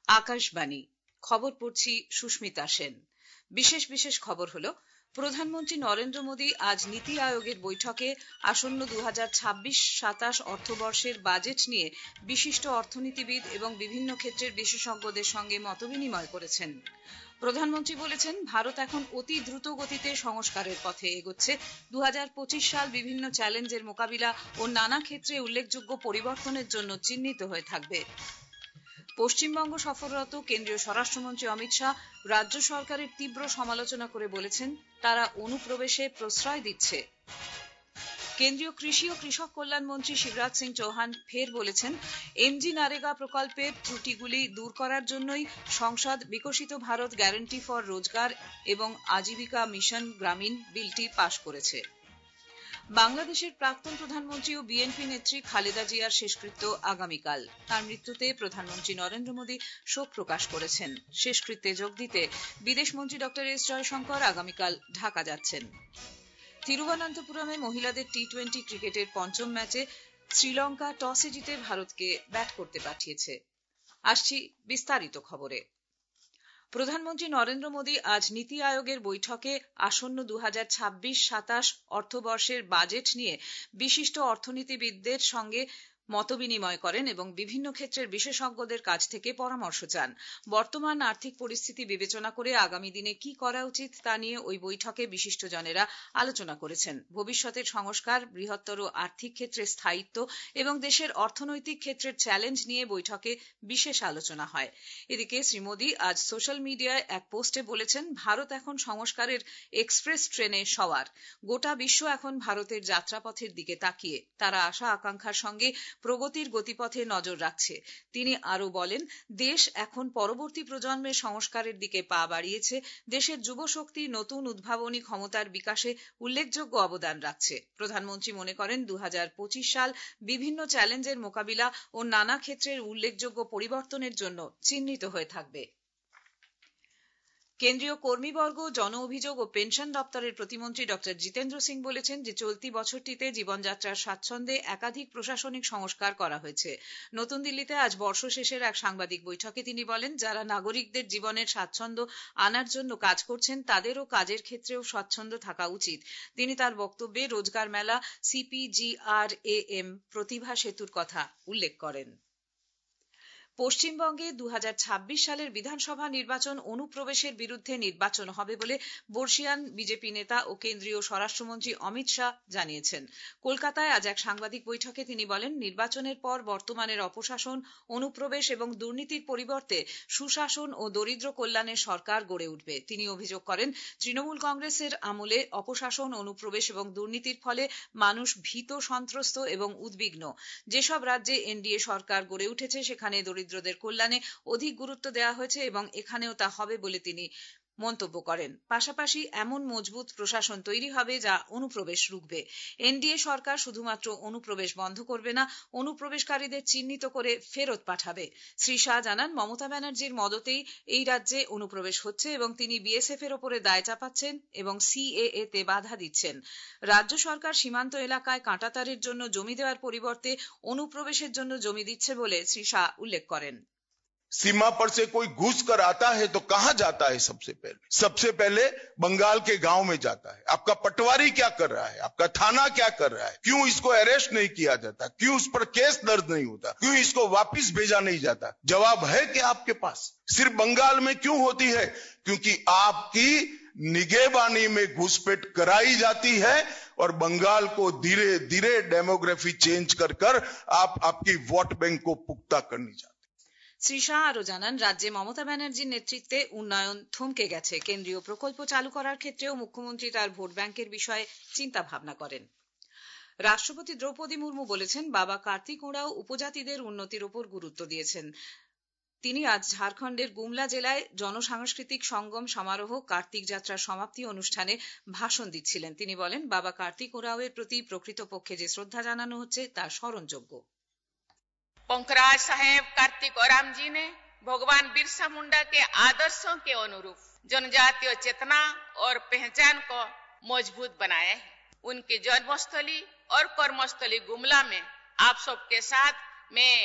আকাশবাণী খবর পড়ছি সুস্মিতা সেন। বিশেষ বিশেষ খবর হলো, প্রধানমন্ত্রী নরেন্দ্র মোদী আজ নীতি আয়োগের বৈঠকে আসন্ন 2026-27 অর্থবর্ষের বাজেট নিয়ে বিশিষ্ট অর্থনীতিবিদ এবং বিভিন্ন ক্ষেত্রের বিশেষজ্ঞদের সঙ্গে মতবিনিময় করেছেন। প্রধানমন্ত্রী বলেছেন, ভারত এখন অতি দ্রুত গতিতে সংস্কারের পথে এগোচ্ছে। 2025 সাল বিভিন্ন চ্যালেঞ্জের মোকাবিলা ও নানা ক্ষেত্রে উল্লেখযোগ্য পরিবর্তনের জন্য চিহ্নিত হয়ে থাকবে। পশ্চিমবঙ্গ সফররত কেন্দ্রীয় স্বরাষ্ট্রমন্ত্রী অমিত শাহ রাজ্য সরকারের তীব্র সমালোচনা করে বলেছেন, তারা অনুপ্রবেশে প্রশ্রয় দিচ্ছে। কেন্দ্রীয় কৃষি ও কৃষক কল্যাণ মন্ত্রী শিবরাজ সিং চৌহান ফের বলেছেন, এমজি নারেগা প্রকল্পের ত্রুটিগুলি দূর করার জন্যই সংসদ বিকশিত ভারত গ্যারান্টি ফর রোজগার এবং আজীবিকা মিশন গ্রামীণ বিলটি পাশ করেছে। বাংলাদেশের প্রাক্তন প্রধানমন্ত্রী ও বিএনপি নেত্রী খালেদা জিয়ার শেষকৃত্য আগামীকাল। তার মৃত্যুতে প্রধানমন্ত্রী নরেন্দ্র মোদী শোক প্রকাশ করেছেন। শেষকৃত্যে যোগ দিতে বিদেশমন্ত্রী ডক্টর এস জয়শঙ্কর আগামীকাল ঢাকা যাচ্ছেন। তিরুবনন্তপুরমে মহিলাদের টি-20 ক্রিকেটের পঞ্চম ম্যাচে শ্রীলঙ্কা টসে জিতে ভারতকে ব্যাট করতে পাঠিয়েছে। আসছি বিস্তারিত খবরে। প্রধানমন্ত্রী নরেন্দ্র মোদী আজ নীতি আয়োগের বৈঠকে আসন্ন 2026-27 অর্থবর্ষের বাজেট নিয়ে বিশিষ্ট অর্থনীতিবিদদের সঙ্গে মতবিনিময় করেন এবং বিভিন্ন ক্ষেত্রের বিশেষজ্ঞদের কাছ থেকে পরামর্শ চান। বর্তমান আর্থিক পরিস্থিতি বিবেচনা করে আগামী দিনে কি করা উচিত তা নিয়ে ওই বৈঠকে বিশিষ্টজনেরা আলোচনা করেছেন। ভবিষ্যতের সংস্কার, বৃহত্তর আর্থিক ক্ষেত্রে স্থায়িত্ব এবং দেশের অর্থনৈতিক ক্ষেত্রের চ্যালেঞ্জ নিয়ে বৈঠকে বিশেষ আলোচনা হয়। এদিকে শ্রী মোদী আজ সোশ্যাল মিডিয়ায় এক পোস্টে বলেছেন, ভারত এখন সংস্কারের এক্সপ্রেস ট্রেনে সওয়ার। গোটা বিশ্ব এখন ভারতের যাত্রাপথের দিকে তাকিয়ে তারা আশা আকাঙ্ক্ষার সঙ্গে প্রগতির গতিপথে নজর রাখছে। তিনি আরও বলেন, দেশ এখন পরবর্তী প্রজন্মের সংস্কারের দিকে পা বাড়িয়েছে। দেশের যুবশক্তি নতুন উদ্ভাবনী ক্ষমতার বিকাশে উল্লেখযোগ্য অবদান রাখছে। প্রধানমন্ত্রী মনে করেন, 2025 সাল বিভিন্ন চ্যালেঞ্জের মোকাবিলা ও নানা ক্ষেত্রের উল্লেখযোগ্য পরিবর্তনের জন্য চিহ্নিত হয়ে থাকবে। কেন্দ্রীয় কর্মীবর্গ, জন অভিযোগ ও পেনশন দপ্তরের প্রতিমন্ত্রী ডক্টর জিতেন্দ্র সিং বলেছেন যে চলতি বছরটিতে জীবনযাত্রার স্বাচ্ছন্দ্যে একাধিক প্রশাসনিক সংস্কার করা হয়েছে। নতুন দিল্লিতে আজ বর্ষ শেষের এক সাংবাদিক বৈঠকে তিনি বলেন, যারা নাগরিকদের জীবনের স্বাচ্ছন্দ্য আনার জন্য কাজ করছেন তাদেরও কাজের ক্ষেত্রেও স্বাচ্ছন্দ্য থাকা উচিত। তিনি তার বক্তব্যে রোজগার মেলা, CPGRAM, প্রতিভা সেতুর কথা উল্লেখ করেন। পশ্চিমবঙ্গে 2026 সালের বিধানসভা নির্বাচন অনুপ্রবেশের বিরুদ্ধে নির্বাচন হবে বলে বর্ষীয়ান বিজেপি নেতা ও কেন্দ্রীয় স্বরাষ্ট্রমন্ত্রী অমিত শাহ জানিয়েছেন। কলকাতায় আজ এক সাংবাদিক বৈঠকে তিনি বলেন, নির্বাচনের পর বর্তমানের অপশাসন, অনুপ্রবেশ এবং দুর্নীতির পরিবর্তে সুশাসন ও দরিদ্র কল্যাণের সরকার গড়ে উঠবে। তিনি অভিযোগ করেন, তৃণমূল কংগ্রেসের আমলে অপশাসন, অনুপ্রবেশ এবং দুর্নীতির ফলে মানুষ ভীত, সন্ত্রস্ত এবং উদ্বিগ্ন। যেসব রাজ্যে এনডিএ সরকার গড়ে উঠেছে সেখানে দরিদ্রদের কল্যাণে অধিক গুরুত্ব দেওয়া হয়েছে এবং এখানেও তা হবে বলে তিনি মন্তব্য করেন। পাশাপাশি এমন মজবুত প্রশাসন তৈরি হবে যা অনুপ্রবেশ রুখবে। এনডিএ সরকার শুধুমাত্র অনুপ্রবেশ বন্ধ করবে না, অনুপ্রবেশকারীদের চিহ্নিত করে ফেরত পাঠাবে। শ্রী শাহ জানান, মমতা ব্যানার্জির মদতেই এই রাজ্যে অনুপ্রবেশ হচ্ছে এবং তিনি বিএসএফ এর ওপরে দায় চাপাচ্ছেন এবং CAA তে বাধা দিচ্ছেন। রাজ্য সরকার সীমান্ত এলাকায় কাঁটাতারের জন্য জমি দেওয়ার পরিবর্তে অনুপ্রবেশের জন্য জমি দিচ্ছে বলে শ্রী শাহ উল্লেখ করেন। सीमा पर से कोई घुस कर आता है तो कहां जाता है? सबसे पहले बंगाल के गांव में जाता है। आपका पटवारी क्या कर रहा है? आपका थाना क्या कर रहा है? क्यों इसको अरेस्ट नहीं किया जाता? क्यों उस पर केस दर्ज नहीं होता? क्यों इसको वापस भेजा नहीं जाता? जवाब है क्या आपके पास? सिर्फ बंगाल में क्यों होती है? क्योंकि आपकी निगहबानी में घुसपैठ कराई जाती है और बंगाल को धीरे धीरे डेमोग्राफी चेंज कर आप आपकी वोट बैंक को पुख्ता करनी चाहते। শ্রী শাহ আরও জানান, রাজ্যে মমতা ব্যানার্জির নেতৃত্বে উন্নয়ন থমকে গেছে। কেন্দ্রীয় প্রকল্প চালু করার ক্ষেত্রেও মুখ্যমন্ত্রী তার ভোট ব্যাংকের বিষয়ে চিন্তা ভাবনা করেন। রাষ্ট্রপতি দ্রৌপদী মুর্মু বলেছেন, বাবা কার্তিক ওঁরাও উপজাতিদের উন্নতির উপর গুরুত্ব দিয়েছেন। তিনি আজ ঝাড়খণ্ডের গুমলা জেলায় জনসাংস্কৃতিক সঙ্গম সমারোহ কার্তিক যাত্রার সমাপ্তি অনুষ্ঠানে ভাষণ দিচ্ছিলেন। তিনি বলেন, বাবা কার্তিক ওঁরাওয়ের প্রতি প্রকৃতপক্ষে যে শ্রদ্ধা জানানো হচ্ছে তা স্মরণযোগ্য। पोखराज साहेब कार्तिक ओराम जी ने भगवान बिरसा मुंडा के आदर्शों के अनुरूप जनजातीय चेतना और पहचान को मजबूत बनाया है। उनकी जन्मस्थली और कर्मस्थली गुमला में आप सबके साथ मैं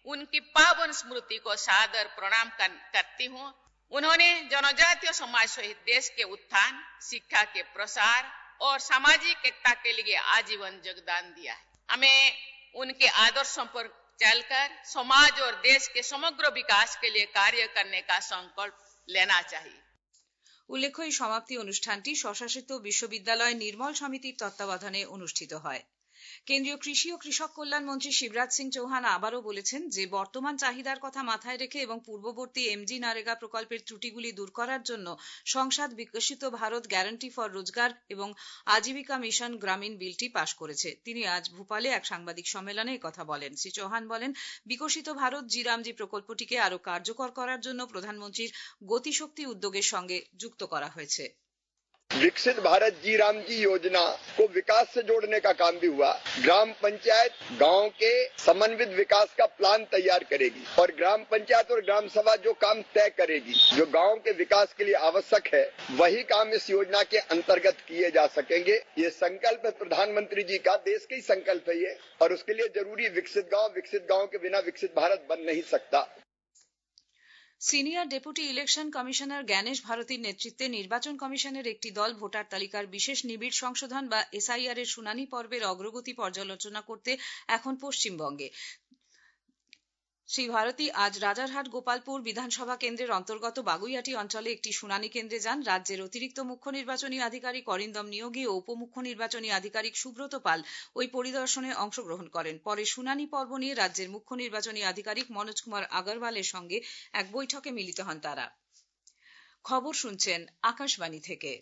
उनकी पावन स्मृति को सादर प्रणाम करती हूँ। उन्होंने जनजातीय समाज सहित देश के उत्थान, शिक्षा के प्रसार और सामाजिक एकता के लिए आजीवन योगदान दिया है। हमें उनके आदर्शों पर चलकर समाज और देश के समग्र विकास के लिए कार्य करने का संकल्प लेना चाहिए। উল্লেখ্য, এই সমাপ্তি অনুষ্ঠানটি স্বশাসিত বিশ্ববিদ্যালয় নির্মল সমিতির তত্ত্বাবধানে অনুষ্ঠিত হয়। কেন্দ্রীয় কৃষি ও কৃষক কল্যাণ মন্ত্রী শিবরাজ সিং চৌহান আবারও বলেছেন যে বর্তমান চাহিদার কথা মাথায় রেখে এবং পূর্ববর্তী এমজি নারেগা প্রকল্পের ত্রুটিগুলি দূর করার জন্য সংসদ বিকশিত ভারত গ্যারান্টি ফর রোজগার এবং আজীবিকা মিশন গ্রামীণ বিলটি পাশ করেছে। তিনি আজ ভোপালে এক সাংবাদিক সম্মেলনে একথা বলেন। শ্রী চৌহান বলেন, বিকশিত ভারত জি রামজি প্রকল্পটিকে আরও কার্যকর করার জন্য প্রধানমন্ত্রীর গতিশক্তি উদ্যোগের সঙ্গে যুক্ত করা হয়েছে। विकसित भारत जी राम जी योजना को विकास से जोड़ने का काम भी हुआ। ग्राम पंचायत गांव के समन्वित विकास का प्लान तैयार करेगी और ग्राम पंचायत और ग्राम सभा जो काम तय करेगी, जो गांव के विकास के लिए आवश्यक है, वही काम इस योजना के अंतर्गत किए जा सकेंगे। ये संकल्प है प्रधानमंत्री जी का, देश का ही संकल्प है ये, और उसके लिए जरूरी विकसित गांव के बिना विकसित भारत बन नहीं सकता। Senior deputy election commissioner Gyanesh ভারতীর নেতৃত্বে নির্বাচন কমিশনের একটি দল ভোটার তালিকার বিশেষ নিবিড় সংশোধন বা এসআইআর এর শুনানি পর্বের অগ্রগতি পর্যালোচনা করতে এখন পশ্চিমবঙ্গে। শ্রী ভারতী আজ রাজারহাট গোপালপুর বিধানসভা কেন্দ্রের অন্তর্গত বাগুইয়াটি অঞ্চলে একটি শুনানি কেন্দ্রে যান। রাজ্যের অতিরিক্ত মুখ্য নির্বাচনী আধিকারিক অরিন্দম নিয়োগী ও উপমুখ্য নির্বাচনী আধিকারিক সুব্রত পাল ওই পরিদর্শনে অংশগ্রহণ করেন। পরে শুনানি পর্ব নিয়ে রাজ্যের মুখ্য নির্বাচনী আধিকারিক মনোজ কুমার আগরওয়ালের সঙ্গে এক বৈঠকে মিলিত হন তারা। খবর শুনছেন আকাশবাণী থেকে।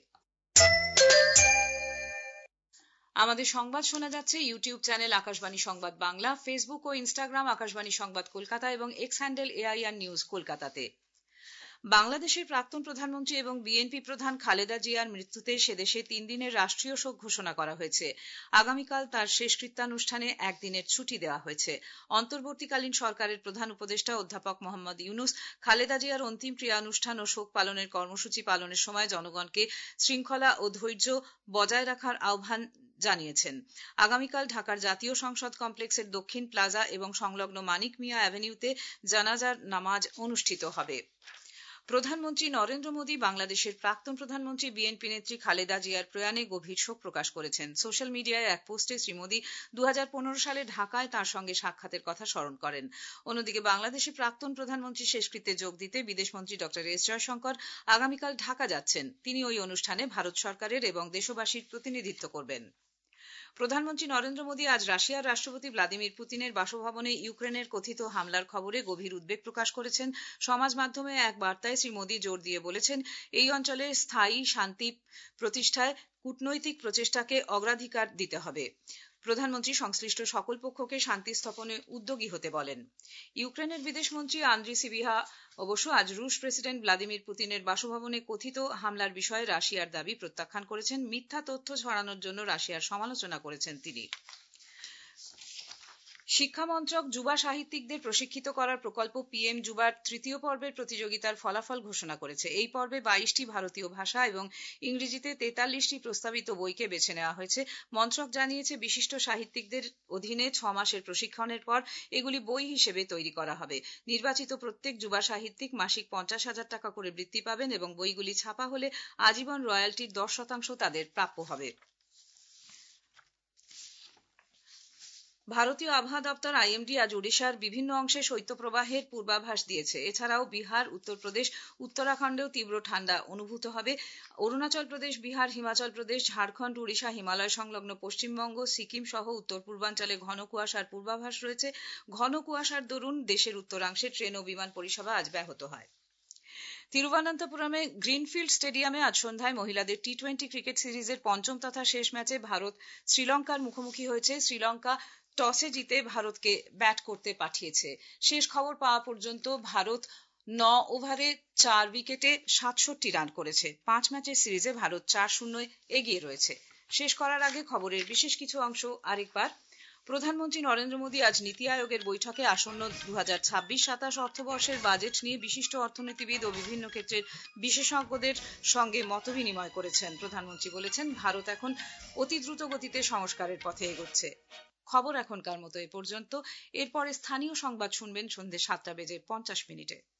আমাদের সংবাদ শোনা যাচ্ছে ইউটিউব চ্যানেল আকাশবাণী সংবাদ বাংলা, ফেসবুক ও ইনস্টাগ্রাম আকাশবাণী সংবাদ কলকাতা এবং এক্স হ্যান্ডেল এআইআর নিউজ কলকাতাতে। বাংলাদেশের প্রাক্তন প্রধানমন্ত্রী এবং বিএনপি প্রধান খালেদা জিয়ার মৃত্যুতে সেদেশে 3 দিনের রাষ্ট্রীয় শোক ঘোষণা করা হয়েছে। আগামীকাল তার শেষকৃত্যানুষ্ঠানে একদিনের ছুটি দেওয়া হয়েছে। অন্তর্বর্তীকালীন সরকারের প্রধান উপদেষ্টা অধ্যাপক মোহাম্মদ ইউনুস খালেদা জিয়ার অন্তিম ক্রিয়ানুষ্ঠান ও শোক পালনের কর্মসূচি পালনের সময় জনগণকে শৃঙ্খলা ও ধৈর্য বজায় রাখার আহ্বান জানিয়েছেন। আগামীকাল ঢাকার জাতীয় সংসদ কমপ্লেক্সের দক্ষিণ প্লাজা এবং সংলগ্ন মানিক মিয়া অ্যাভিনিউতে জানাজার নামাজ অনুষ্ঠিত হবে। প্রধানমন্ত্রী নরেন্দ্র মোদী বাংলাদেশের প্রাক্তন প্রধানমন্ত্রী বিএনপি নেত্রী খালেদা জিয়ার প্রয়াণে গভীর শোক প্রকাশ করেছেন। সোশ্যাল মিডিয়ায় এক পোস্টে শ্রী মোদী 2015 সালে ঢাকায় তাঁর সঙ্গে সাক্ষাতের কথা স্মরণ করেন। অন্যদিকে বাংলাদেশের প্রাক্তন প্রধানমন্ত্রীর শেষকৃত্যে যোগ দিতে বিদেশমন্ত্রী ডক্টর এস জয়শঙ্কর আগামীকাল ঢাকা যাচ্ছেন। তিনি ওই অনুষ্ঠানে ভারত সরকারের এবং দেশবাসীর প্রতিনিধিত্ব করবেন। প্রধানমন্ত্রী নরেন্দ্র মোদী আজ রাশিয়ার রাষ্ট্রপতি ভ্লাদিমির পুতিনের বাসভবনে ইউক্রেনের কথিত হামলার খবরে গভীর উদ্বেগ প্রকাশ করেছেন। সমাজ মাধ্যমে এক বার্তায় শ্রী মোদী জোর দিয়ে বলেছেন, এই অঞ্চলে স্থায়ী শান্তি প্রতিষ্ঠায় কূটনৈতিক প্রচেষ্টাকে অগ্রাধিকার দিতে হবে। প্রধানমন্ত্রী সংশ্লিষ্ট সকল পক্ষকে শান্তি স্থাপনে উদ্যোগী হতে বলেন। ইউক্রেনের বিদেশমন্ত্রী আন্দ্রি সিবিহা অবশ্য আজ রুশ প্রেসিডেন্ট ভ্লাদিমির পুতিনের বাসভবনে কথিত হামলার বিষয়ে রাশিয়ার দাবি প্রত্যাখ্যান করেছেন। মিথ্যা তথ্য ছড়ানোর জন্য রাশিয়ার সমালোচনা করেছেন তিনি। শিক্ষা মন্ত্রক যুবা সাহিত্যিকদের প্রশিক্ষিত করার প্রকল্প পিএম যুবার 3য় পর্বের প্রতিযোগিতার ফলাফল ঘোষণা করেছে। এই পর্বে 22টি ভারতীয় ভাষা এবং ইংরেজিতে 43টি প্রস্তাবিত বইকে বেছে নেওয়া হয়েছে। মন্ত্রক জানিয়েছে, বিশিষ্ট সাহিত্যিকদের অধীনে 6 মাসের প্রশিক্ষণের পর এগুলি বই হিসেবে তৈরি করা হবে। নির্বাচিত প্রত্যেক যুবা সাহিত্যিক মাসিক 50,000 টাকা করে বৃত্তি পাবেন এবং বইগুলি ছাপা হলে আজীবন রয়্যালটির 10% তাদের প্রাপ্য হবে। ভারতীয় আবহাওয়া দপ্তর আইএমডি আজ ওড়িশার বিভিন্ন অংশে শৈত্যপ্রবাহের পূর্বাভাস দিয়েছে। এছাড়াও বিহার, উত্তরপ্রদেশ, উত্তরাখণ্ডেও তীব্র ঠান্ডা অনুভূত হবে। অরুণাচল প্রদেশ, বিহার, হিমাচল প্রদেশ, ঝাড়খণ্ড, ওড়িশা, হিমালয় সংলগ্ন পশ্চিমবঙ্গ, সিকিম সহ উত্তর পূর্বাঞ্চলে ঘন কুয়াশার পূর্বাভাস রয়েছে। ঘন কুয়াশার দরুন দেশের উত্তরাংশে ট্রেন ও বিমান পরিষেবা আজ ব্যাহত হয়। তিরুবনন্তপুরমে গ্রিনফিল্ড স্টেডিয়ামে আজ সন্ধ্যায় মহিলাদের টি-20 ক্রিকেট সিরিজের 5ম তথা শেষ ম্যাচে ভারত শ্রীলঙ্কার মুখোমুখি হয়েছে। শ্রীলঙ্কা টসে জিতে ভারতকে ব্যাট করতে পাঠিয়েছে। শেষ খবর পাওয়া পর্যন্ত ভারত 9 ওভারে 4 উইকেটে 67 রান করেছে। 5 ম্যাচের সিরিজে ভারত 4-0 এগিয়ে রয়েছে। শেষ করার আগে খবরের বিশেষ কিছু অংশ আরেকবার। প্রধানমন্ত্রী নরেন্দ্র মোদী আজ নীতি আয়োগের বৈঠকে আসন্ন 2026-27 অর্থবর্ষের বাজেট নিয়ে বিশিষ্ট অর্থনীতিবিদ ও বিভিন্ন ক্ষেত্রের বিশেষজ্ঞদের সঙ্গে মতবিনিময় করেছেন। প্রধানমন্ত্রী বলেছেন, ভারত এখন অতি দ্রুত গতিতে সংস্কারের পথে এগোচ্ছে। খবর এখনকার মতো এ পর্যন্ত। এরপরে স্থানীয় সংবাদ শুনবেন সন্ধ্যে 7:50 মিনিটে।